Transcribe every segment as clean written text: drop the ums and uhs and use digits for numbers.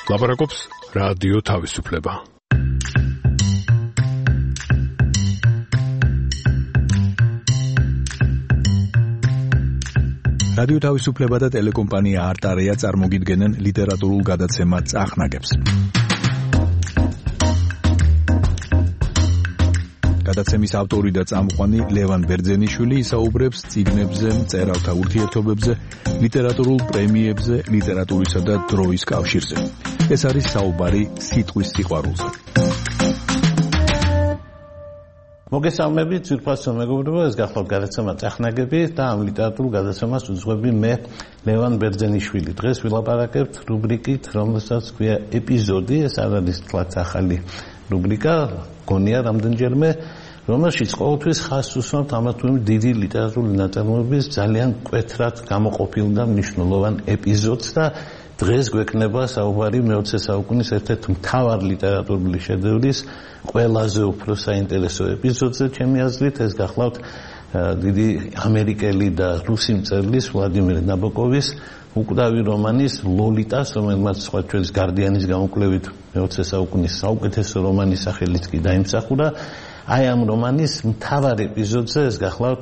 ლაპარაკობს რადიო თავისუფლება. რადიო თავისუფლება და ტელეკომპანია არტარია წარმოგიდგენენ ლიტერატურულ გადაცემა წახნაგებს. გადაცემის ავტორი და წამყვანი ლევან ბერძენიშვილი ისაუბრებს წიგნებზე, მწერალთა ურთიერთობებზე, ლიტერატურულ პრემიებზე, ლიტერატურისა და დროის კავშირზე. ეს არის საუბარი სიტყვის სიყვარულზე. მოგესალმებით, ძვირფასო მეგობრებო, ეს გახლავთ გადაცემა წახნაგები და ამ ლიტერატურულ გადაცემას უძღვები მე ლევან ბერძენიშვილი. დღეს ვილაპარაკებთ რუბრიკით, რომელსაც ქვია ეპიზოდი, ეს არ არის თლაც ახალი რუბრიკა, გონია რამდენჯერმე, რომელშიც ყოველთვის ხაზს უსვამთ ამა თუ იმ დიდი ლიტერატურული ნაწარმოების ძალიან მკვეთრად გამოყოფილ და მნიშვნელოვან ეპიზოდს და დღეს გვექნება საუბარი მე-20 საუკუნის ერთ-ერთ მთავარ ლიტერატურული შედევრის ყველაზე უფრო საინტერესო ეპიზოდზე, ჩემი აზრით, ეს გახლავთ დიდი ამერიკელი და რუსი მწერლის ვლადიმერ ნაბოკოვის უკვდავი რომანის ლოლიტას, რომელმაც სხვა ჩვენის გარდიანის გამოკვლევით მე-20 საუკუნის საუკეთესო რომანის სახელით კი დაიმსახურა. აი ამ რომანის მთავარ ეპიზოდზე ეს გახლავთ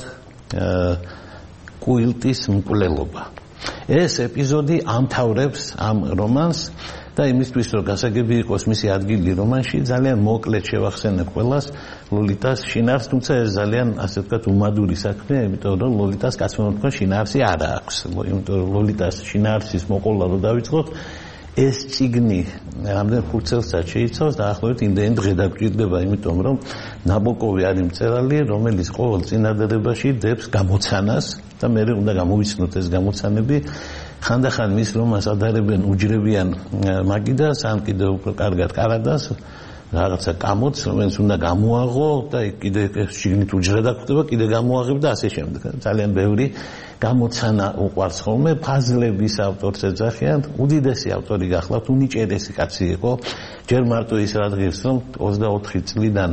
კუილტის მკვლელობა. ეს ეპიზოდი ამთავრებს ამ რომანს და იმისთვის რომ გასაგები იყოს მისი ადგილი რომანში, ძალიან მოკლედ შევახსენებ ყველას ლოლიტას შინაარსს, თუმცა ეს ძალიან ასე ვთქვათ უმადური საქმეა, იმიტომ რომ ლოლიტას კაცმომართ შინაარსი არ აქვს. იმიტომ რომ ლოლიტას შინაარსის მოყოლა რო დავიწყოთ, ეს წიგნი რამდენ ხუთწელსაც შეიცავს და ახლობით იმდენი დღე დაგჭირდება, იმიტომ რომ ნაბოკოვი არის მწერალი, რომელიც ყოველ წინადადებაში დებს გამოცანას და მე უნდა გამოვიცნოთ ეს გამოცანები. ხანდახან მის რომანს ადარებენ უჯრებიან მაგიდას, ან კიდევ უფრო კარგად კარადას, რაღაცა კამოც, რომელიც უნდა გამოაღო და კიდე შიგნით უჯრა დაგხვდება, კიდე გამოაღებ და ასე შემდეგ. ძალიან ბევრი გამოცანა უყვარს ხოლმე, ფაზლების ავტორს ეძახიან, უდიდესი ავტორი გახლავთ, უნიჭერესი კაცი იყო, ჯერ მარტო ის რადგანაც რომ 24 წლიდან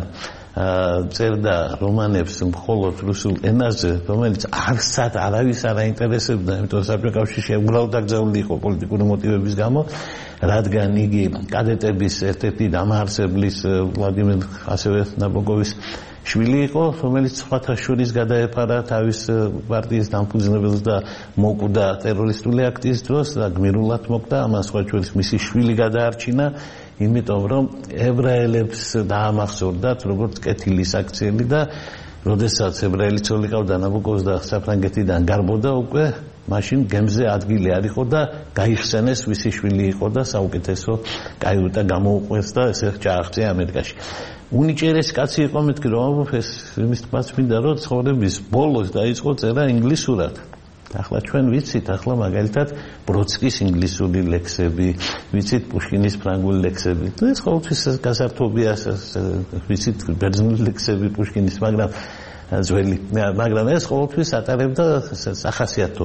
წერდა რომანებს მხოლოდ რუსულ ენაზე, რომელიც არსად არავის არ აინტერესებდა, იმიტომ რომ საბჭოთა კავშირში უბრალოდ დაკრძალული იყო პოლიტიკური მოტივების გამო, რადგან იგი კადეტების ერთ-ერთი დამაარსებლის ვლადიმერ ასევე ნაბოკოვის შვილი იყო, რომელიც სხვათა შორის გადაეფარა თავის პარტიის დამფუძნებელს და მოკვდა ტერორისტული აქტის დროს და გმირულად მოკვდა, ამას სხვა შორის მისი შვილი გადაარჩინა, იმიტომ რომ ებრაელებს დაამახსოვრდათ როგორც კეთილის აქციელი და როდესაც ებრაელი ცოლი ყავდა ნაბოკოვს და საფრანგეთიდან გარბოდა უკვე, მაშინ გემზე ადგილი არ იყო და გაიხსენეს ვისი შვილი იყო და საუკეთესო კაიუტა გამოუყვეს და ესე ჩააღწია ამერიკაში. უნიჭერესი კაცი იყო, მეთქი რომ ეს იმის თქმაც მინდა რომ ცხოვრების ბოლოს დაიწყო წერა ინგლისურად. ახლა ჩვენ ვიცით, ახლა მაგალითად ბროდსკის ინგლისური ლექსები, ვიცით პუშკინის ფრანგული ლექსები. ეს ყოველთვის გასართობია, ვიცით ბერძნული ლექსები პუშკინის, მაგრამ ძველი, მაგრამ ეს ყოველთვის ატარებდა სახასიათო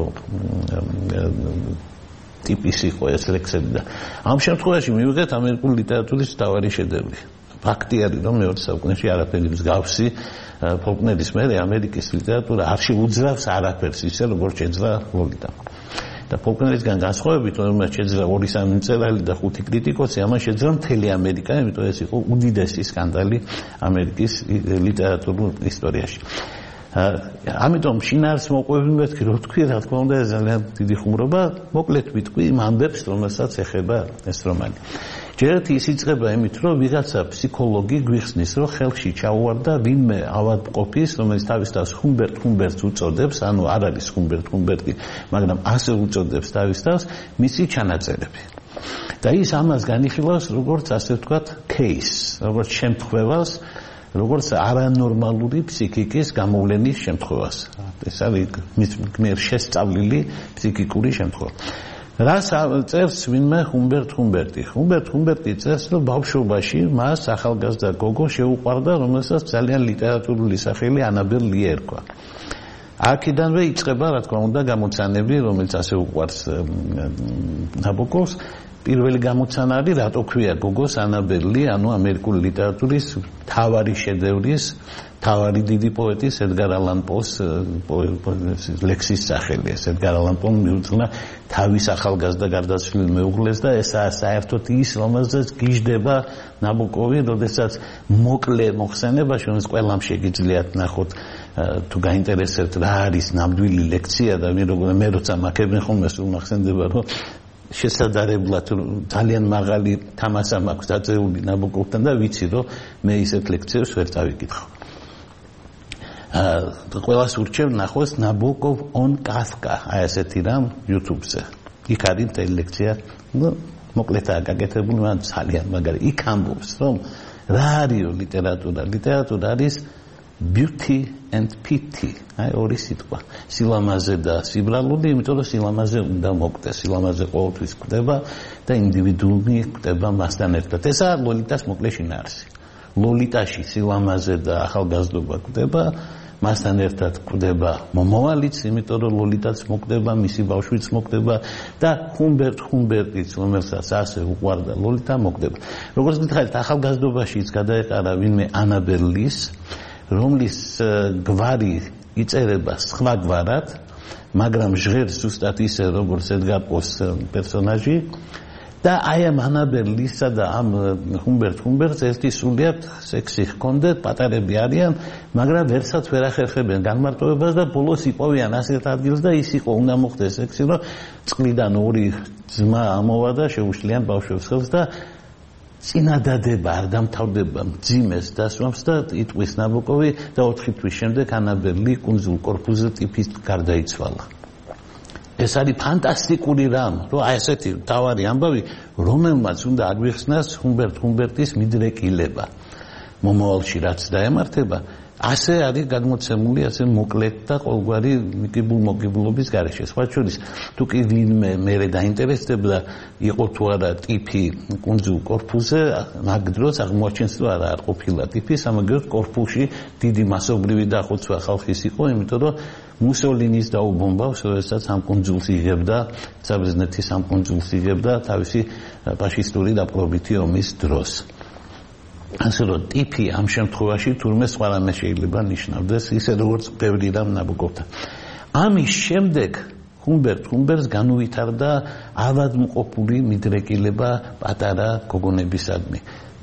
ტიპის იყო ეს ლექსები და ამ შემთხვევაში მივიღეთ ამერიკული ლიტერატურის მთავარი შედევრი. ფაქტი არის, რომ მე-20 საუკუნეში არაფერი მსგავსი ფოლკნერის მერე ამერიკის ლიტერატურა არ შეუძლავს არაფერს ისე, როგორც შეძლა ლოლიტამ. და ფოლკნერისგან განსხვავებით, რომელმაც შეძლა 2-3 მწერალი და 5 კრიტიკოსი, ამას შეძლა მთელი ამერიკა, იმიტომ ეს იყო უდიდესი სკანდალი ამერიკის ლიტერატურულ ისტორიაში. ამიტომ შინაარსს მოყვები მეთქი, რო თქვი, რა თქმა უნდა, ეს ძალიან დიდი ხუმრობა, მოკლედ ვიტყვი იმ ამბებს, რომელსაც ეხება ეს რომანი. ჯერეთი ის იწყება იმით, რომ ვიღაცა ფსიქოლოგი გვიხსნის, რომ ხელში ჩაუვარდა ვინმე ავადმყოფის, რომელიც თავის თავს ჰუმბერტს უწოდებს, ანუ არ არის ჰუმბერტი, მაგრამ ასე უწოდებს თავის თავს, მისი ჩანაწერები. და ის ამას განიხილავს, როგორც ასე ვთქვათ, case, როგორც შემთხვევას, როგორც არანორმალური ფსიქიკის გამოვლენის შემთხვევას. ეს არის მის მიერ შესწავლილი ფსიქიკური შემთხვევა. რას წერს ვინმე ჰუმბერტი? ჰუმბერტი წერს, რომ ბავშვობაში მას ახალგაზრდა გოგო შეუყვარდა, რომელსაც ძალიან ლიტერატურული სახელი ანაბელ ლიე ერქვა. აქედანვე იწყება, რა თქმა უნდა, გამოცანები, რომელიც ასე უყვარს ნაბოკოვს. პირველი გამოცანა არის, რატო ქვია გოგოს ანაბელ ლიე, ანუ ამერიკული ლიტერატურის მთავარი შედევრის თავარი დიდი პოეტის ედგარ ალან პოს ლექსის სახელი. ედგარ ალან პომ მიუძღვნა თავის ახალგაზრდა გარდაცვლილ მეუღლეს და ესაა საერთოდ ის, რომელზეც გიждდება ნაბოკოვი, როდესაც მოკლე მოხსენებაში, რომელიც ყველამ შეგიძლიათ ნახოთ, თუ გაინტერესებთ რა არის ნამდვილი ლექცია და მე როცა მაქებენ ხოლმე სულ მახსენდება, რომ შესაძლებლად ძალიან მაღალი თამასა მაქვს დაწეული ნაბოკოვთან და ვიცი, რომ მე ისეთ ლექციებს ვერ წავიკითხავ. ყველას ურჩევ ნახოს ნაბოკოვ on Kafka, აი ესეთი რამ YouTube-ზე. იქ არის მთელი ლექცია, მოკლედაა გაკეთებული, მაგრამ ძალიან მაგარი. იქ ამბობს, რომ რა არის ლიტერატურა? ლიტერატურა არის beauty and pity. აი ორი სიტყვა. სილამაზე და სიბრალული, იმიტომ რომ სილამაზე უნდა მოკვდეს, სილამაზე ყოველთვის კვდება და ინდივიდუუმი კვდება მასთან ერთად. ესაა ლოლიტას მოკლე შინაარსი. ლოლიტაში სილამაზე და ახალგაზრდობა კვდება, მასთან ერთად კვდება მომავალიც, იმიტომ რომ ლოლიტაც მოკვდება, მისი ბავშვიც მოკვდება და ხუმბერტიც, რომელსაც ასე უყვარდა ლოლიტა, მოკვდება. როგორც გითხარით, ახალგაზრდობაშიც გადაეყარა ვინმე ანაბელ ლის, რომლის გვარი იწერება სხვა გვარად, მაგრამ ჟღერს ზუსტად ისე, როგორც ედგარ პოს პერსონაჟი. და აი ამ ანაბელ ლისსა და ამ ხუმბერტს ერთი სულიად სექსი ჰქონდათ, პატარები არიან, მაგრამ ვერცად ვერ ახერხებენ განმარტოებას და ბოლოს იპოვიან ასეთ ადგილს და ის იყო უნდა მოხდეს სექსი, რომ წყლიდან ორი ძმა ამოვა და შეუშლიან ბავშვებს ხელს და წინადადება არ დამთავრდება მძიმეს დასვამს და იტყვის ნაბოკოვი და 4 თვის შემდეგ ანაბელ ალი კუნძულ კორფუზე ტიფით გარდაიცვალა. ეს არის ფანტასტიკური რამ, რომ აი ესეთი თავარი ამბავი, რომელმაც უნდა აგვიხსნას ხუმბერტის მიდრეკილება. მომავალში რაც დაემართება, ასე არის გადმოცემული, ასე მოკლედ და ყოველგვარი მოგიბულობის გარეშე. სხვა შორის, თუ კი ვინმე მერე დაინტერესდებდა, იყო თუ არა ტიფი კუნძულ კორფუზე, მაგ დროს აღმოაჩენს, რომ არ ყოფილა ტიფი, სამაგეროდ კორფუში დიდი მასობრივი დახოცვა ხალხის იყო, იმიტომ რომ მუსოლინის დაუბომბავს, როდესაც ამ კუნძულს იღებდა, საბერძნეთის ამ კუნძულს იღებდა თავისი ფაშისტური დაპყრობითი ომის დროს. ასე რომ ტიფი ამ შემთხვევაში თურმე სხვა რამე შეიძლება ნიშნავდეს, ისე როგორც ბევრი რამ ნაბოკოვთან. ამის შემდეგ ხუმბერტს განუვითარდა ავადმყოფული მიდრეკილება პატარა გოგონებისადმი.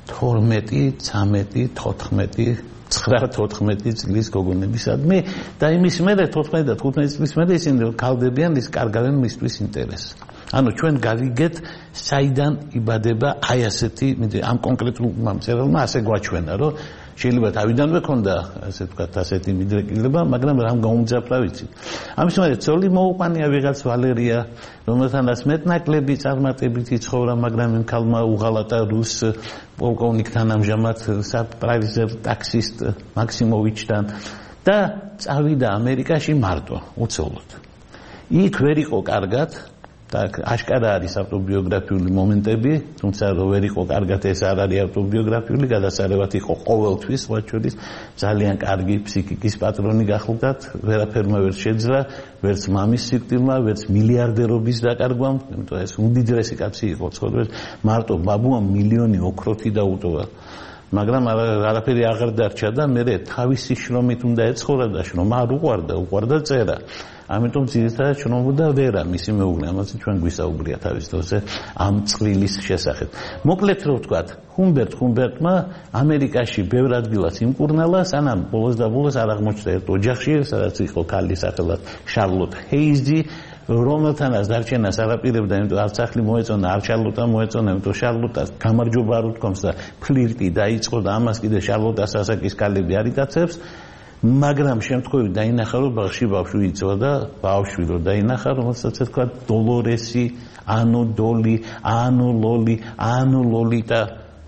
12, 13, 14 9-14 წლის გოგონებისადმი და იმის მერე 14 და 15 წლის მერე ისინი ქალდებიან, ის კარგავენ მისთვის ინტერესს. ანუ ჩვენ გავიგეთ საიდან იბადება აი ასეთი ამ კონკრეტულ მწერალმა ასე გვაჩვენა, რომ შეიძლება თავიდანვე ქონდა ასე ვთქვათ ასეთი მიდრეკილება, მაგრამ რამ გაუმძაფრა ვიცი. ამის მერე ცოლი მოუყვანია ვიღაც ვალერია, რომელთანაც მეტნაკლები წარმატებითი ცხოვრა, მაგრამ იმ ქალმა უღალატა რუს პოლკოვნიკთან ამჟამად საპრაიზერ ტაქსისტ მაქსიმოვიჩთან და წავიდა ამერიკაში მარტო, უცოლოდ. იქ ვერ იყო კარგად და აშკარა არის ავტობიოგრაფიული მომენტები, თუმცა რო ვერ იყო კარგად ეს არ არის ავტობიოგრაფიული, გადასარევად იყო ყოველთვის, სხვა შორის ძალიან კარგი ფსიქიკის პატრონი გახლდათ, ვერაფერმა ვერ შეძლო, ვერც მამის სიკვდილმა, ვერც მილიარდერობის დაკარგვამ, იმიტომ ეს უმდიდრესი კაცი იყო ცხოვრებაში, მარტო ბაბუამ მილიონი ოქროთი დაუტოვა. მაგრამ არაფერი აღარ დარჩა და მე თავისი შრომით უნდა ეცხოვრა და შრომა არ უყვარდა წერა. ამიტომ ძირითადად შრომობდა ვერა მისი მეუღლე, ამაზე ჩვენ გვისაუბრია თავის დროზე ამ წვლილის შესახებ. მოკლედ რო ვთქვათ, ხუმბერტმა ამერიკაში ბევრ ადგილას იმკურნალა, სანამ ბოლოს არ აღმოჩნდა ერთ ოჯახში, სადაც იყო ქალი სახელად შარლოტ ჰეიზი, რომელთანაც დარჩენას არაპირებდა, იმიტომ არც სახლი მოეწონა, არ შარლოტა მოეწონა, იმიტომ შარლოტას გამარჯობა არ უთქვამს და ფლირტი დაიწყო და ამას კიდე შარლოტას ასაკის ქალები არ იტაცებს. მაგრამ შემთხვევით დაინახა, რომ ბავშვი იწვა ბავშვი რო დაინახა, რომელსაც თქვა დოლორესი, ანუ დოლი, ანუ ლოლი, ანუ ლოლიტა,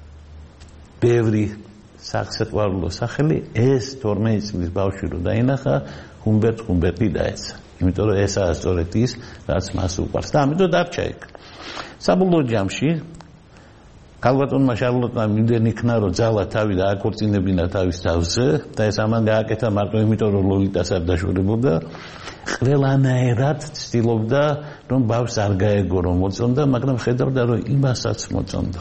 ბევრი სახსეყვარულო სახელი, ეს 12 წლის ბავშვი რო დაინახა, ხუმბერტი დაეცა. იმიტომ რომ ესაა სწორედ ის, რაც მას უყვარს და ამიტომ დარჩა იქ. საბოლოო ჯამში ქალბატონმა შარლოტმა მიმდენი იქნა, რომ ძალა თავი დააკორწინებინა თავის თავზე და ეს ამან გააკეთა მარტო იმიტომ, რომ ლოლიტას არ დაშორებოდა. ყველანაირად ცდილობდა, რომ ბავშვს არ გაეგო, რომ მოწონდა, მაგრამ ხედავდა, რომ იმასაც მოწონდა.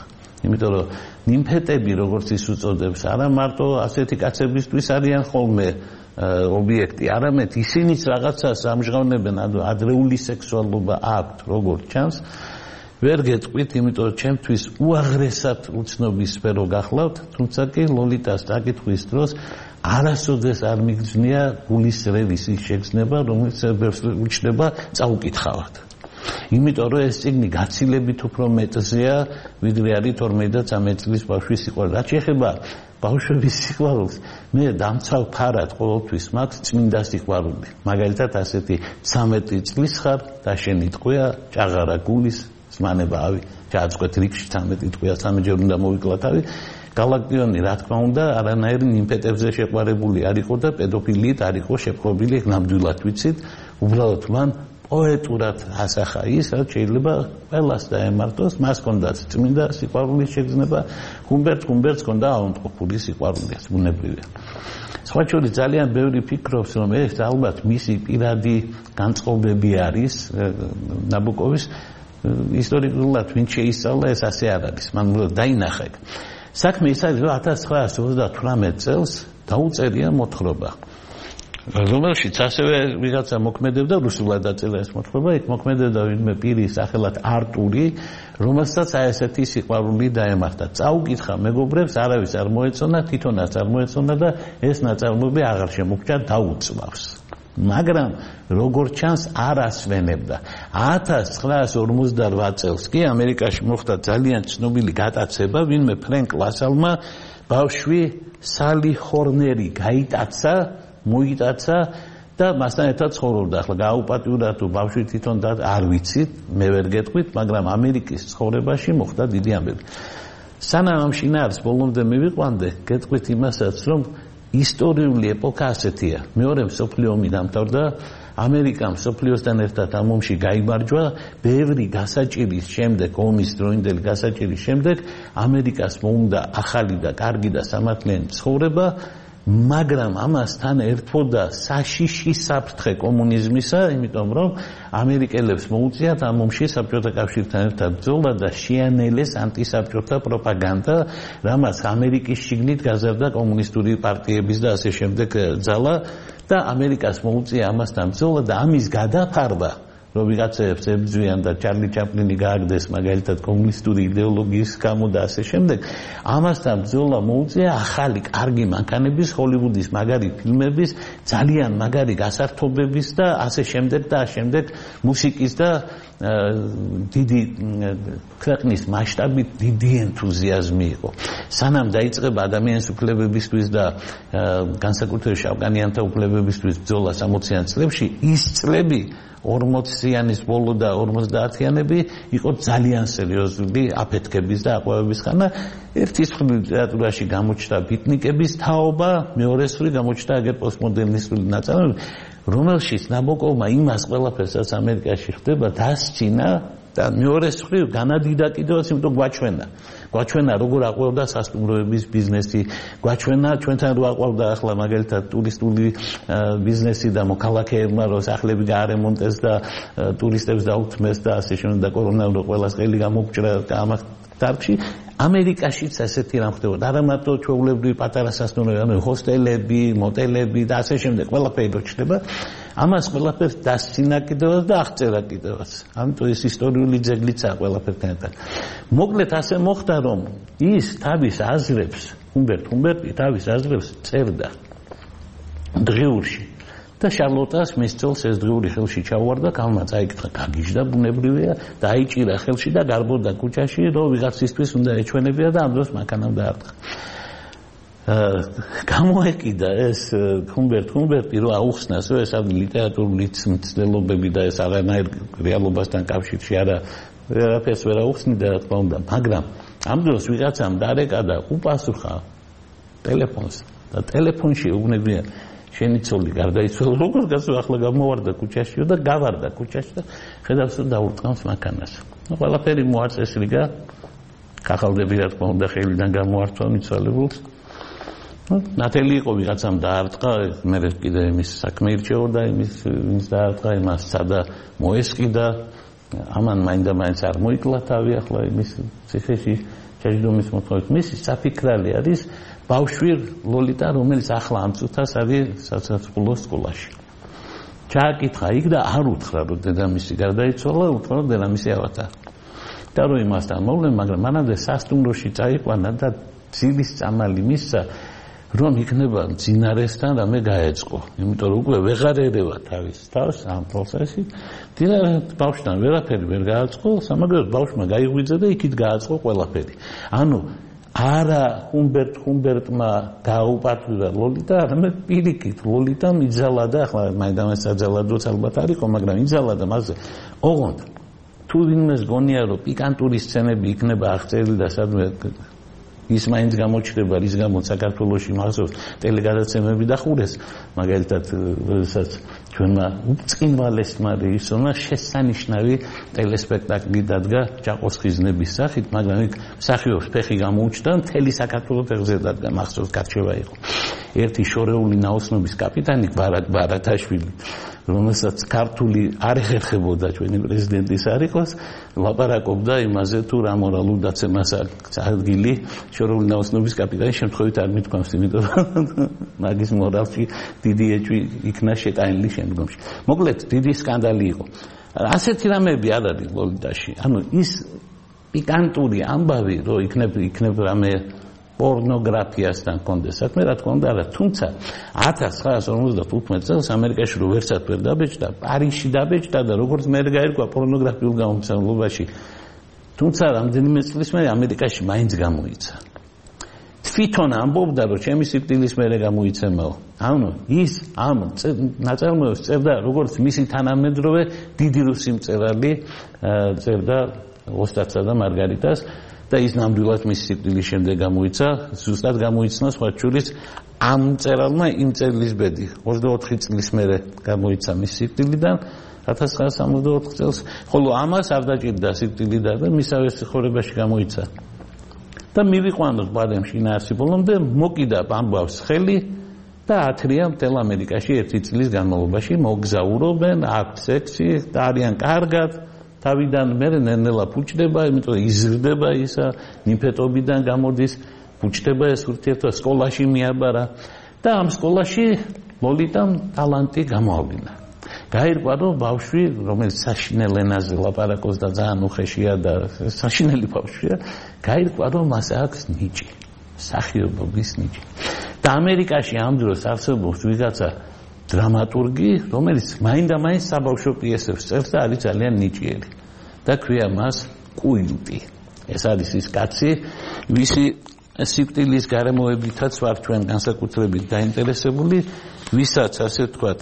იმიტომ რომ ნიმფეტები როგორც ის უწოდებს არა მარტო ასეთი კაცებისთვის არიან ხოლმე ობიექტი, არამედ ისინიც რაღაცას ამჟღავნებენ, ადრეული სექსუალობა აქვთ, როგორც ჩანს. ვერ გეტყვით, იმიტომ რომ ჩემთვის უაღრესად უცნობის სფერო გახლავთ, თუმცა კი ლოლიტას დაკითხვის დროს არასოდეს არ მიგრძნია გულის რევის ის შეგრძნება, რომელიც უჩნდება წაუკითხავად. იმიტომ რომ ეს წიგნი გაცილებით უფრო მეტზეა, ვიდრე არის 12-13 წლის ბავშვის სიყვარული. რაც შეეხება ბავშვების სიყვარულს, მე დამცავ ფარად ყოველთვის მაქვს წმინდა სიყვარული. მაგალითად, ასეთი 13 წლის ხარ და შენი ტყვია ჭაღარა გულის ზმანება ავი, ჩააწყვეთ რიგში 13 ტყვია, 13 ჯერ უნდა მოვიკლა თავი. გალაქტიონი, რა თქმა უნდა, არანაირი ნიმფეტებზე შეყვარებული არ იყო და პედოფილიით არ იყო შეპყრობილი, ნამდვილად ვიცით, უბრალოდ მან პოეტურად ასახა ის, რაც შეიძლება ყველას დაემართოს, მას ჰქონდაც წმინდა სიყვარულის შეგრძნება, ჰუმბერტს ჰქონდა აუნტყოფული სიყვარული, ბუნებრივია. სხვა შორის ძალიან ბევრი ფიქრობს, რომ ეს ალბათ მისი პირადი განწყობები არის ნაბოკოვის ისტორიკულად ვინ შეისწავლა ეს ასე არ არის, მან დაინახა. საქმე ის არის, რომ 1928 წელს დაუწერია მოთხრობა, რომელშიც ასევე ვიღაცა მოქმედებდა, რუსულად დაწერა ეს მოთხრობა, იქ მოქმედებდა ვინმე პირი სახელად არტური, რომელსაც ესეთი სიყვარული დაემართა. წაუკითხა მეგობრებს, არავის არ მოეწონა, თვითონაც არ მოეწონა და ეს ნაწარმოები აღარ შემოგჭა, დაუწვავს. მაგრამ როგორც ჩანს არ ასვენებდა. 1958 წელს კი ამერიკაში მოხდა ძალიან ცნობილი გატაცება, ვინმე ფრენკ ლასალმა ბავშვი სალი ჰორნერი მოიტაცა და მასთან ერთად ცხოვრობდა. ახლა გააუპატიურა თუ ბავშვი თვითონ და არ ვიცით, მე ვერ გეტყვით, მაგრამ ამერიკის ცხოვრებაში მოხდა დიდი ამბები. სანამ ამ შინაარს ბოლომდე მივიყვანდე, გეტყვით იმასაც, რომ ისტორიული ეპოქა ასეთია. მეორე მსოფლიო ომი დამთავრდა, ამერიკამ მსოფლიოსთან ერთად ამ ომში გაიმარჯვა, ბევრი გასაჭირის შემდეგ, ომის დროინდელი გასაჭირის შემდეგ, ამერიკას მოუნდა ახალი და კარგი და სამართლიანი ცხოვრება, მაგრამ ამასთან ერთვოდა საშიში საფრთხე კომუნიზმისა, იმიტომ რომ ამერიკელებს მოუწიათ ამ ომში საბჭოთა კავშირთან ერთად ბრძოლა და შეანელეს ანტისაბჭოთა პროპაგანდა, რამაც ამერიკის შიგნით გაზარდა კომუნისტური პარტიების და ასე შემდეგ ძალა და ამერიკას მოუწია ამასთან ბრძოლა და ამის გადაფარვა, რომ ვიღაცებს ებრძვიან და ჩარლი ჩაპლინი გააგდეს მაგალითად კომუნისტური იდეოლოგიის გამო და ასე შემდეგ, ამასთან ბრძოლა მოუწია ახალი კარგი მანქანების, ჰოლივუდის მაგარი ფილმების, ძალიან მაგარი გასართობების და ასე შემდეგ და შემდეგ მუსიკის და დიდი ქვეყნის მასშტაბით დიდი ენთუზიაზმი იყო. სანამ დაიწყება ადამიანის უფლებებისთვის და განსაკუთრებით შავკანიანთა უფლებებისთვის ბრძოლა 60-იან წლებში, ის წლები 40-იანის ბოლო და 50-იანები იყო ძალიან სერიოზული აფეთქების და აყვავების ხანა. ერთის მხრივ ლიტერატურაში გამოჩნდა ბიტნიკების თაობა, მეორეს მხრივ გამოჩნდა აგერ პოსტმოდერნისტული ნაწარმოები, რომელშიც ნაბოკოვმა იმას ყველაფერს, რაც ამერიკაში ხდება, დასცინა და მეორეს მხრივ განადიდა კიდევაც, იმიტომ გვაჩვენა როგორ აყვავდა სასტუმროების ბიზნესი, გვაჩვენა ჩვენთან რო აყვავდა ახლა მაგალითად ტურისტული ბიზნესი და მოქალაქეებმა რო სახლები გაარემონტეს და ტურისტებს დაუთმეს და ასე შემდეგ და კორონამ რო ყველას ყელი გამოგჭრა ამას დარგში. ამერიკაშიც ასეთი რამ ხდებოდა, არა მარტო ჩვეულებრივი პატარა სასტუმროები, ანუ ჰოსტელები, მოტელები და ასე შემდეგ ყველაფერი რო ჩნდება, ამას ყველაფერს დასცინა კიდევაც და აღწერა კიდევაც. ამიტომ ეს ისტორიული ძეგლიცაა ყველაფერთან ერთად. მოკლედ ასე მოხდა, რომ ის თავის აზრებს, ჰუმბერტი თავის აზრებს წერდა დღიურში. და შარლოტას მის წელს ეს დღიური ხელში ჩაუვარდა, კალმა წაიკითხა, გაგიჟდა ბუნებრივია, დაიჭირა ხელში და გარბოდა ქუჩაში, რომ ვიღაცისთვის უნდა ეჩვენებია და ამ დროს მანქანამ დაარტყა. გამოეკიდა ეს ჰუმბერტი, რომ აუხსნას, რომ ეს ლიტერატურული მცდელობები და ეს არანაირ რეალობასთან კავშირში არაფერს ვერ აუხსნიდა, რა თქმა უნდა, მაგრამ ამ დროს ვიღაცამ დარეკა და უპასუხა ტელეფონს და ტელეფონში უგნებია შენი ცოლი გარდაიცვალა, როგორ გასულ ახლა გამოვარდა ქუჩაშიო და გავარდა ქუჩაში და ხედავს რომ დაურტყამს მანქანას. ყველაფერი მოაწეს რიგა, ხახალდები რა თქმა უნდა ხელიდან გამოართვა მიცვალებულს. ნათელი იყო ვიღაცამ დაარტყა, მე კიდე იმის საქმე ირჩეოდა, იმის დაარტყა, იმას სადა მოესყიდა, ამან მაინდა-მაინც არ მოიკლა თავი ახლა იმის ციხეში შეჯდომის მოთხოვით მისი საფიქრალი არის ბავშვი ლოლიტა, რომელიც ახლა ამ წუთას არის სასწავლო სკოლაში. ჩააკითხა იქ და არ უთხრა, რომ დედამისი გარდაიცვალა, უთხრა, რომ დედამისი ავათა. და რომ იმასთან მოვლენ, მაგრამ მანამდე სასტუმროში წაიყვანა და ძილის წამალი მისცა, რომ იქნება მძინარესთან რამე გაეწყო. იმიტომ რომ უკვე ვეღარ ერევა თავის თავს ამ პროცესში. ბავშვთან ვერაფერი ვერ გააწყო, სამაგეროდ ბავშვმა გაიღვიძა და იქით გააწყო ყველაფერი. ანუ არა ჰუმბერტმა გააუპატვირა ლოლიტა, არამედ პირიქით ლოლიტამ იძალა და ახლა მაინდამაც საძალადოც ალბათ არ იყო, მაგრამ იძალა და მასზე ოღონდ თუ ვინმეს გონია რომ პიკანტური სცენები იქნება აღწერილი და სადმე ის მაინც გამოჩნდება, რის გამოც საქართველოში მახსოვს ტელეგადაცემები დახურეს, მაგალითად, როდესაც ჩვენმა უწყინვალესმა რეჟისორმა შესანიშნავი ტელესპექტაკლი დადგა ჯაყოს ხიზნების სახით, მაგრამ იქ მსახიობს ფეხი გამოუჩნდა, მთელი საქართველო ფეხზე დადგა, მახსოვს გარჩევა იყო. ერთი შორეული ნაოსნობის კაპიტანი ბარათაშვილი, რომელსაც ქართული არ ეხერხებოდა ჩვენი პრეზიდენტის არ იყოს, ლაპარაკობდა იმაზე თუ რა მორალურ დაცემას აქვს ადგილი შორეული ნაოსნობის კაპიტანის შემთხვევით არ მithქვამს, იმიტომ რომ მაგის მორალში დიდი ეჭვი იქნა შეტანილი შემდგომში. მოკლედ, დიდი სკანდალი იყო. ასეთი რამეები არ არის ლოლიტაში. ანუ ის პიკანტური ამბავი, რომ იქნებ რამე პორნოგრაფიასთან კონდეს საქმე, რა თქმა უნდა, არა, თუმცა 1955 წელს ამერიკაში რო ვერცად ვერ დაბეჭდა, პარიზში დაბეჭდა და როგორც მე გაირკვა პორნოგრაფიულ გამომცემლობაში, თუმცა რამდენიმე წლის მერე ამერიკაში მაინც გამოიცა. თვითონ ამბობდა, რომ ჩემი სიკვდილის მერე გამოიცემაო. ანუ ის ამ ნაწარმოებს წერდა, როგორც მისი თანამედროვე დიდი რუსი მწერალი წერდა ოსტატსა და მარგარიტას. და ის ნამდვილად მის სიკვდილის შემდეგ გამოიცა, ზუსტად გამოიცნა სხვა შორის ამ მწერალმა იმ წელს ბედი 24 წლის მერე გამოიცა მის სიკვდილიდან 1964 წელს, ხოლო ამას არ დაჭირდა სიკვდილიდან და მისავე ცხოვრებაში გამოიცა. და მივიყვანოთ ბადემში ნაარსი ბოლომდე, მოკიდა ამბავს ხელი და ათრია მთელ ამერიკაში ერთი წლის განმავლობაში მოგზაურობენ, აქვთ სექსი და არიან კარგად. თავიდან მე ნელა ფუჭდება, იმიტომ რომ იზრდება ისა, ნიმფეტობიდან გამოდის, ფუჭდება ეს ურთიერთობა, სკოლაში მიაბარა და ამ სკოლაში ლოლიტამ ტალანტი გამოავლინა. გაირკვა, რომ ბავშვი, რომელიც საშინელ ენაზე ლაპარაკობს და ძალიან უხეშია და საშინელი ბავშვია, გაირკვა, რომ მას აქვს ნიჭი, მსახიობობის ნიჭი. და ამერიკაში ამ დროს არსებობს ვიღაცა დრამატურგი, რომელიც მაინდა-მაინც საბავშვო პიესებს წერს და არის ძალიან ნიჭიერი. და ქვია მას კუილტი. ეს არის ის კაცი, ვისი სიკვდილის გარემოებითაც ვარ ჩვენ განსაკუთრებით დაინტერესებული, ვისაც ასე ვთქვათ,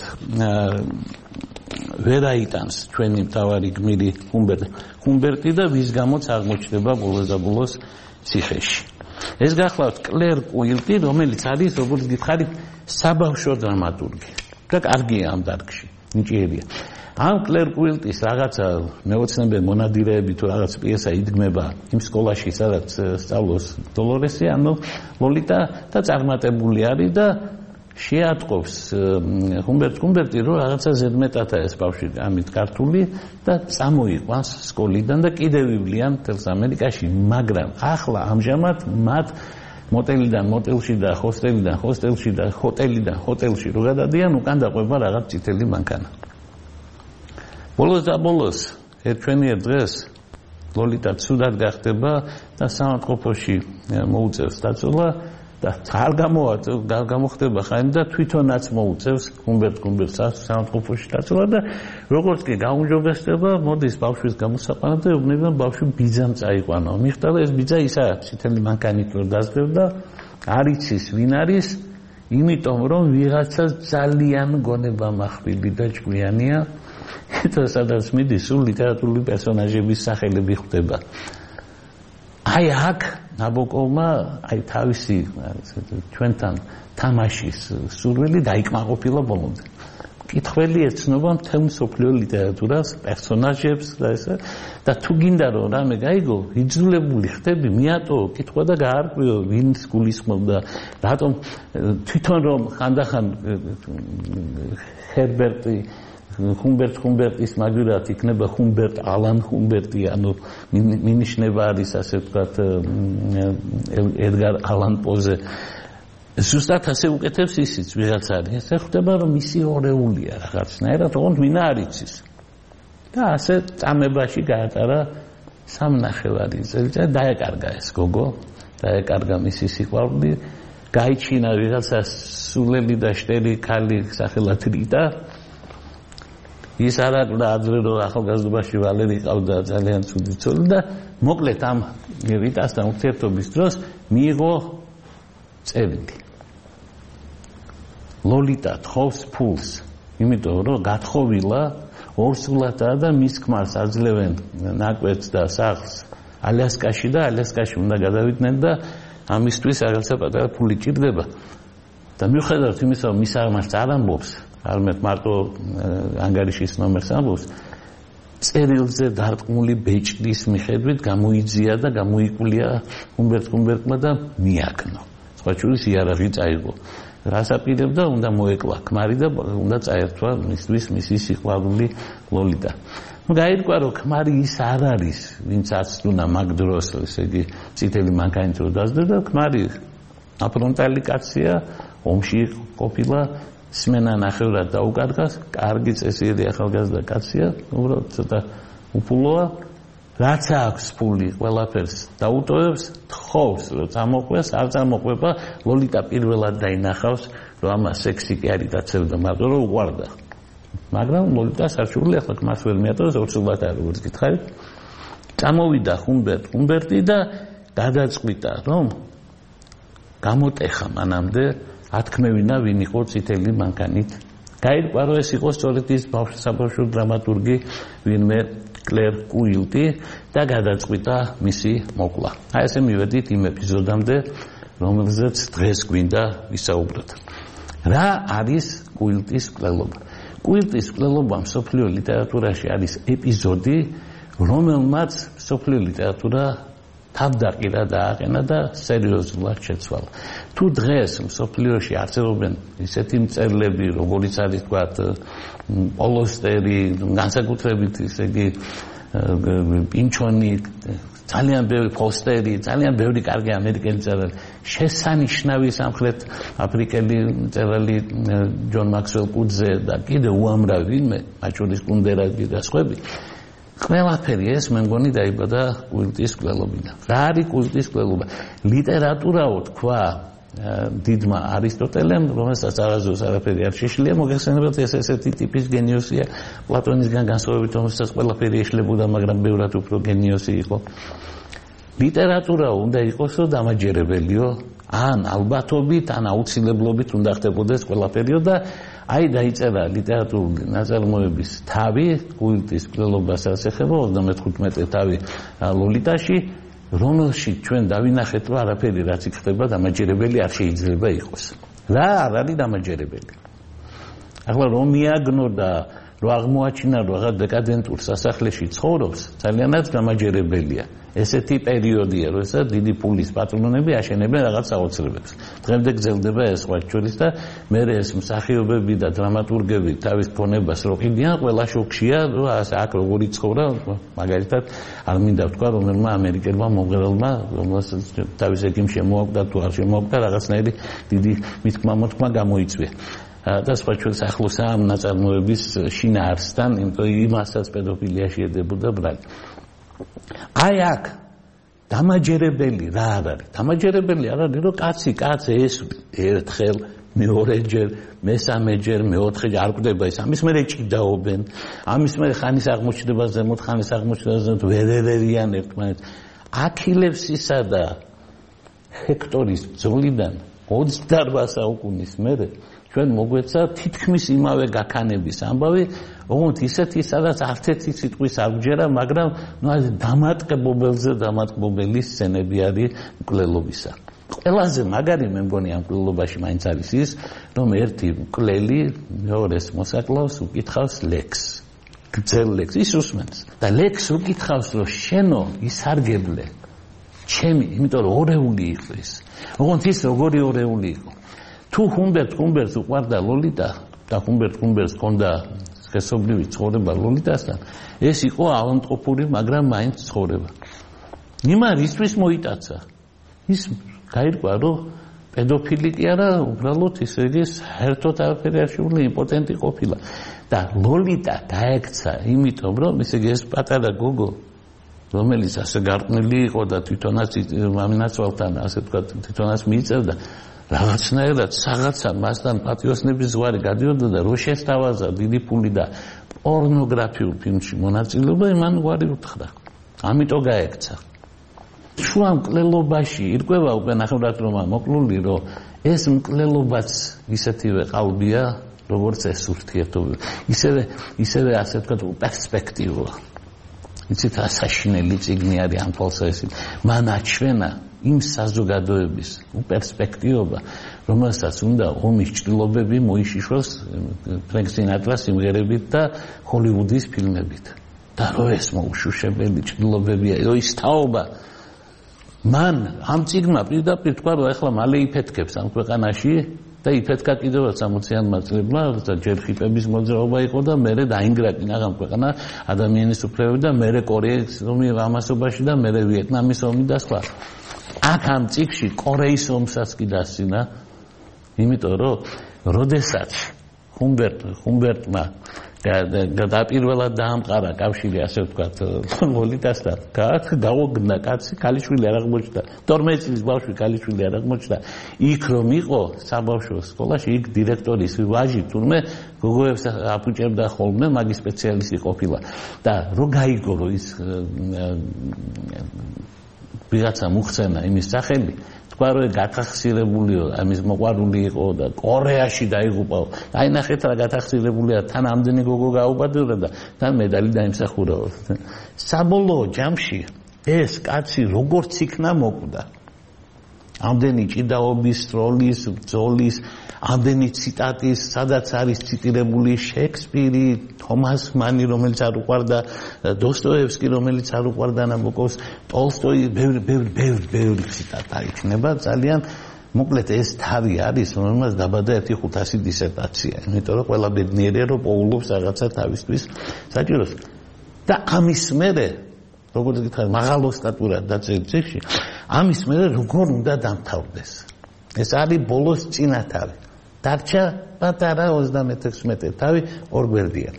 ვერ აიტანს ჩვენი მთავარი გმირი ჰუმბერტი და ვის გამოც აღმოჩნდება ბოლოს ციხეში. ეს გახლავთ კლერ კუილტი, რომელიც არის, როგორც გითხარით, საბავშვო დრამატურგი. და კარგია ამ დარგში, ნიჭიერია. ამ კლერ კუილტის რაღაცა მეოცნებელ მონადირეები თუ რაღაც პიესა იდგმება იმ სკოლაში, სადაც სწავლობს დოლორესი, ანუ ლოლიტა და წარმატებული არის და შეატყობს ჰუმბერტი, რომ რაღაცა ზედმეტათა ეს ბავშვი ამით ქართული და წამოიყვანს სკოლიდან და კიდევ ივლიან მთელს ამერიკაში, მაგრამ ახლა ამჟამად მათ მოტელიდან მოტელში და ჰოსტელიდან ჰოსტელში და ჰოტელიდან ჰოტელში რო გადადიან, უკან დაყვება რაღაც წითელი მანქანა. ბოლოს ერთვენიერ დღეს ლოლიტა ცუდად გახდება და სამართყოფოში მოუწევს დაწოლა და არ გამოხდება ხანი და თვითონაც მოუწევს ჰუმბერტს სამართყოფოში დაწოლა და როგორც კი გაუმჯობესდება, მოდის ბავშვის გამოსაყვანად და ეუბნება ბავშვი ბიძამ წაიყვანა. მიხვდა ეს ბიძა ისა წითელი მანქანით რო დასდევდა, არ იცის ვინ არის, იმიტომ რომ ვიღაცა ძალიან გონება מחвილი და ჭკვიანია. და სადაც მიდის, სულ ლიტერატურული პერსონაჟების სახელები ხვდება. აი აქ ნაბოკოვმა თავისი ჩვენთან თამაშის სურვილი დაიკმაყოფილა ბოლომდე. კითხველი ეცნობა მთელ მსოფლიო ლიტერატურას, პერსონაჟებს და ესე და თუ გინდა რომ რამე გაიგო, იძულებული ხდები, მიატო კითხვა და გაარკვიო, ვინც გულისხმობდა, რატომ თვითონ რომ ხანდახან ჰერბერტი ხუმბერტის მაგივრად იქნება ხუმბერტ ალან ხუმბერტი, ანუ მინიშნება არის ასე ვთქვათ ედგარ ალან პოზე. ზუსტად ასე უკეთებს ისიც ვიღაც არის. ესე ხვდება რომ მისი ორეულია რაღაცნაირად, თუმცა ვინ არ იცის. და ასე წამებაში გაატარა 3 ნახევარი წელიწადი, დაეკარგა ეს გოგო, დაეკარგა მისი სიყვარული, გაიჩინა ვიღაცა სულელი და შტერი ქალი სახელად რიტა. ის არ აკვდა ადრე რომ ახალგაზრდობაში ვალერი ყავდა ძალიან ცუდი ცოლი და მოკლედ ამ რიტასთან ურთიერთობის დროს მიიღო წერილი. ლოლიტა თხოვს ფულს, იმიტომ რომ გათხოვილა ორსულადაა და მის ქმარს აძლევენ ნაკვეთს და სახლს ალიასკაში და ალიასკაში უნდა გადავიდნენ და ამისთვის რაღაცა პატარა ფული ჭირდება. და მიუხედავად იმისა, რომ მის აღმართ არ ამბობს, არამედ მარტო ანგარიშის ნომერს ამბობს, წერილზე დარყმული ბეჭდის მიხედვით გამოიძია და გამოიკვლია ხუმბერტმა და მიაგნო. სხვა შორის იარაღი წაიღო. რას აპირებდა, უნდა მოეკლა ქმარი და უნდა წაერთვა მისთვის მისი სიყვარული ლოლიტა. გაირკვა რომ ქმარი ის არ არის, ვინც აცდუნა მაგ დროს, ესე იგი წითელი მანქანით რო დაძდა და ქმარი აფრონტალი კაცია, ომში ყოფილა, სმენა ნახევრად დაუკარგა, კარგი წესიერი ახალგაზრდა კაცია, უბრალოდ ცოტა უფულოა, რაც აქვს ფული, ყველაფერს დაუტოვებს, თხოვს, რომ წამოყვეს, არ წამოყვება, ლოლიტა პირველად დაინახავს, რომ ამას სექსი კი არის დაცევდა, მაგრამ რომ უყვარდა. მაგრამ ლოლიტა სარჩურული ახლა ქმარს ვერ მიატოვებს, ორსულად არ როგორც გითხარით. წამოვიდა ხუმბერტი და გადაწყვიტა, რომ გამოტეხა მანამდე ათქმევინა ვინ იყო წითელი მანქანით. გაირკვა რომ ეს იყო სწორედ ის საბავშვო დრამატურგი ვინმე კლერ კუილტი და გადაწყვიტა მისი მოკლა. აი ესე მივედით იმ ეპიზოდამდე, რომელზეც დღეს გვინდა ვისაუბროთ. რა არის კუილტის მკვლელობა? კუილტის მკვლელობა მსოფლიო ლიტერატურაში არის ეპიზოდი, რომელმაც მსოფლიო ლიტერატურა თავდაყირა დააყენა და სერიოზულად შეცვალა. თუ დღეს მსოფლიოში არსებობენ ისეთი მწერლები, როგორიც არის თქვათ პოლოსტერი, განსაკუთრებით ისე იგი პინჩონი, ძალიან ბევრი ფოსტერი, ძალიან ბევრი კარგი ამერიკელი მწერალი, შესანიშნავი სამხრეთ აფრიკელი მწერალი ჯონ მაქსველ კუდზე და კიდე უამრავი ვინმე, მათ შორის კუნდერაგი და სხვები. ყველაფერი ეს მე მგონი დაიბადა კუილტის მკვლელობიდან. რა არის კუილტის მკვლელობა? ლიტერატურაო თქვა დიდმა არისტოტელემ, რომელსაც არასდროს არაფერი არ შეშლია, მოგეხსენებათ ეს ესეთი ტიპის გენიოსია, პლატონისგან განსხვავებით, რომელსაც ყველაფერი ეშლებოდა, მაგრამ ბევრად უფრო გენიოსი იყო. ლიტერატურა უნდა იყოსო დამაჯერებელიო, ან ალბათობით, ან აუცილებლობით უნდა ხდებოდეს ყველაფერიო და აი დაიწერა ლიტერატურული ნაწარმოების თავი, კუილტის მკვლელობასაც ეხება 35 თავი ლოლიტაში, რომელშიც ჩვენ დავინახეთ, რომ არაფერი რაც იქ ხდება დამაჯერებელი არ შეიძლება იყოს. რა არ არის დამაჯერებელი? ახლა რომ მიაგნო და რომ აღმოაჩინა, რომ რაღაც დეკადენტურ სასახლეში ცხოვრობს, ძალიანაც დამაჯერებელია. ესეთი პერიოდია, როდესაც დიდი ფულის პატრონები აშენებენ რაღაც საოცრებებს. დღემდე გრძელდება ეს სხვა შორის და მე ეს მსახიობები და დრამატურგები თავის ფონებას რო ყიდიან, ყველა შოქშია, რომ აქ როგორი ცხოვრა, მაგალითად არ მინდა ვთქვა, რომელმა ამერიკელმა მომღერალმა, რომელსაც თავის ეკიმ შემოაკვდა თუ არ შემოაკვდა, რაღაცნაირი დიდი მithმა-მოთქმა გამოიწვია. და სხვა შორის ახლოსაა ამ ნაწარმოების შინაარსთან, იმიტომ იმასაც პედოფილია შეედებოდა ბრალი. აი აქ დამაჯერებელი რა არის? დამაჯერებელი არ არის, რომ კაცი ეს ერთხელ, მეორეჯერ, მესამეჯერ, მეოთხეჯერ არ კვდება ის. ამის მერე ჭიდაობენ. ამის მერე ხანის აღმოჩნდება ზემოთ, ხანის აღმოჩნდება ზემოთ, ვერერიან ერთმანეთს. აქილევსისა და ჰექტორის ბრძოლიდან 28 საუკუნის მერე ჩვენ მოგვეცა თითქმის იმავე გაქანების ამბავი, ოღონდ ისეთი, სადაც არც ერთი სიტყვის არ გჯერა, მაგრამ დამატკბობელი სცენები არის მკვლელობისა. ყველაზე მაგარი მე მგონი ამ მკვლელობაში მაინც არის ის, რომ ერთი მკვლელი მეორეს მოსაკლავს, უკითხავს ლექსს. გრძელ ლექსს, ის უსმენს. და ლექსს უკითხავს, რომ შენო ისარგებლე, ჩემი, იმიტომ რომ ორეული იყო ის. ოღონდ ის როგორი ორეული იყო. თუ ხუმბერტს უყვარდა ლოლიტა და ხუმბერტს ჰქონდა სქესობრივი ცხოვრება ლოლიტასთან ეს იყო ავადმყოფური მაგრამ მაინც ცხოვრება იმან ისთვის მოიტაცა ის გაირკვა რომ პედოფილი კი არა უბრალოდ ისე იგი საერთოდ არაფერი არ შეუძლია იმპოტენტი ყოფილა და ლოლიტა დაექცა იმიტომ რომ ისე ეს პატარა გოგო რომელიც ასე გარყვნილი იყო და თვითონაც მამინაცვალთან ასე ვთქვათ თვითონაც მიიწევდა რაღაცნაირად რაღაცა მასთან პატიოსნების ზღვარი გადიოდა და რო შესთავაზა დიდი ფული და პორნოგრაფიულ ფილმში მონაწილეობა იმან უარი უთხრა ამიტომ გაექცა შუა მკვლელობაში ირკვევა უკვე ნახევრად რომ მოკლული რომ ეს მკვლელობაც ისეთივე ყალბია როგორც ეს ურთიერთობა ისევე ასე ვთქვათ პერსპექტივა იცით ასაშინელი წიგნი არის ამ თვალსაზრისით მან აჩვენა იმ საზოგადოების პერსპექტივა რომელსაც უნდა ომის ჭრილობები მოიშიშოს ფრენკ სინატრას სიმღერებით და ჰოლივუდის ფილმებით და რო ეს მოუშუშებელი ჭრილობებია ის თაობა მან ამ წიგნმა პირდაპირ თქვა რომ ახლა მალე იფეთქებს ამ ქვეყანაში და იფეთქა კიდევაც 60-იანმა წლებმა და ჯერ ხიპების მოძრაობა იყო და მერე დაინგრაკინა ამ ქვეყანა ადამიანის უფლებები და მერე კორეის ომი ამასობაში და მერე ვიეტნამის ომი და სხვა აქ ამ წიგნში კორეის ომსაც კი დასცინა იმიტომ რომ როდესაც ჰუმბერტმა გადაპირველად დაამყარა კავშირი ასე ვთქვათ ლოლიტასთან გაუგნა კაცი ქალიშვილი არ აღმოჩნდა 12 წლის ბავშვი ქალიშვილი არ აღმოჩნდა იქ რომ იყო საბავშვო სკოლაში იქ დირექტორის ვაჟი თურმე გოგოებს აფუჭებდა ხოლმე მაგის სპეციალისტი ყოფილა და რო გაიგო რომ ის ვიღაცა მოხსენა იმის სახელი თქვა რომ გათახსირებულიო ამის მოყვარული იყო და კორეაში დაიღუპაო აი ნახეთ რა გათახსირებულია თან ამდენი გოგო გაუბადურა და თან მედალი დაიმსახურაო საბოლოო ჯამში ეს კაცი როგორც იქნა მოკვდა ამდენი ჭიდაობის სტროლის ბრძოლის ამდენი ციტატის სადაც არის ციტირებული შექსპირი თომას მანი რომელიც არ უყვარდა დოსტოევსკი რომელიც არ უყვარდა ნაბოკოვს ტოლსტოი ბევრი ციტატა იქნება ძალიან მოკლედ ეს თავი არის რომელმაც დაბადა 1/500 დისერტაცია იმიტომ რომ ყველა ბედნიერია რომ პოულობს რაღაცა თავისთვის საჭიროს და ამის მერე როგორც გითხარ მაღალ სტატურად დაწერილი წიგნში ამის მერე როგორ უნდა დამთავრდეს ეს არის ბოლოს წინათავი დარჩა პატარა 36 თავი ორ გვერდიანი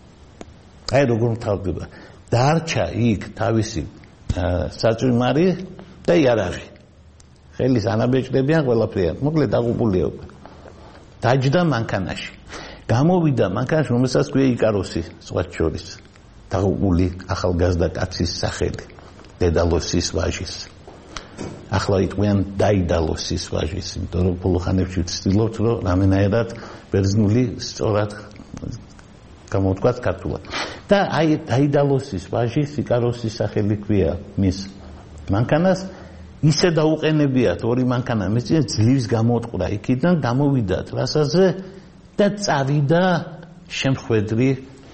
აი როგორ მთავრდება დარჩა იქ თავისი საწვიმარი და იარაღი ხელის ანაბეჭდებიან ყველაფერი მოკლედ დაღუპულია უკვე დაჯდა მანქანაში გამოვიდა მანქანაში რომელსაც ქვია იკაროსი სხვა შორის დაღუპული ახალგაზრდა კაცის სახელი დედალოსის ვაჟის ახლა იყვიან დაიდალოსის ვაჟის იმიტომ რომ ბოლო ხანებში ვცდილობთ რომ რამენაერად ბერძნული სწორად გამოვთქვათ ქართულად და აი დაიდალოსის ვაჟის იკაროსის სახელი ქვია მის მანქანას ისე დაუყენებიათ ორი მანქანა მეცია ძლივს გამოუტყურა იქიდან გამოვიდა ტრასაზე და წავიდა შემხვედრი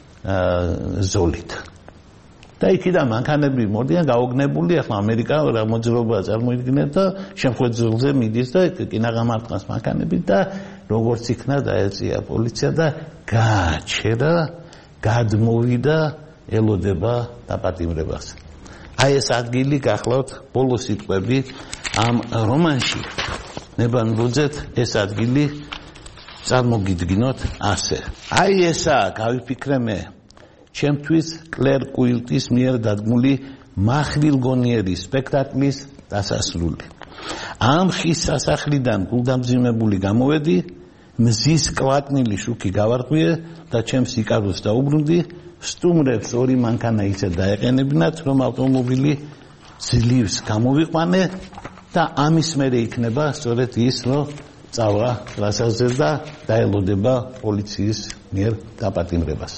ზოლით და იქიდან მანქანები მოდიან გაოგნებული ახლა ამერიკა რა მოძრაობა წარმოიდგინეთ და შემხვედრზე მიდის და კინაღამარტყას მანქანები და როგორც იქნა დაეწია პოლიცია და გააჩერა გადმოვიდა ელოდება დაპატიმრებას აი ეს ადგილი გახლავთ ბოლო სიტყვები ამ რომანში ნებანბოძეთ ეს ადგილი წარმოგიდგინოთ ასე აი ესა გავიფიქრე მე ჩემთვის კლერ კუილტის მიერ დადგმული მახვილგონიერი სპექტაკლის დასასრული ამ ხის სასახლიდან გულდამძიმებული გამოვედი მზის კვაკნილი შუქი გავარღვიე და ჩემს იკაროს დაუბრუნდი სტუმრებს ორი მანქანა ისე დაეყენებინათ რომ ავტომობილი ძლივს გამოვიყვანე და ამის მერე იქნება სწორედ ის რომ წავა ტრასაზე და დაელოდება პოლიციის მიერ დაპატიმრებას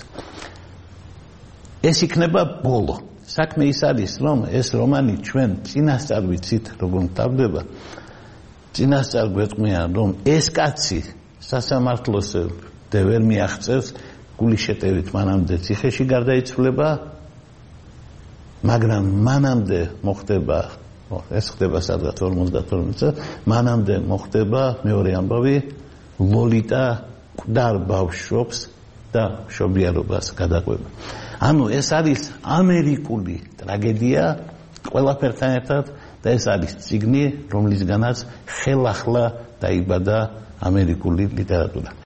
ეს იქნება ბოლო საქმე ის არის რომ ეს რომანი ჩვენ წინასწარ ვიცით როგორ მთავრდება წინასწარ გვეტყვიან რომ ეს კაცი სასამართლოს ვერ მიაღწევს გულიშეტევით მანამდე ციხეში გარდაიცვლება მაგრამ მანამდე მოხდება ეს ხდება სადღაც 52 წელს მანამდე მოხდება მეორე ამბავი ლოლიტა მკვდარ ბავშვებს და მშობიარობას გადაყვება. ანუ ეს არის ამერიკული ტრაგედია ყველაფერთან ერთად და ეს არის წიგნი, რომლისგანაც ხელახლა დაიბადა ამერიკული ლიტერატურა.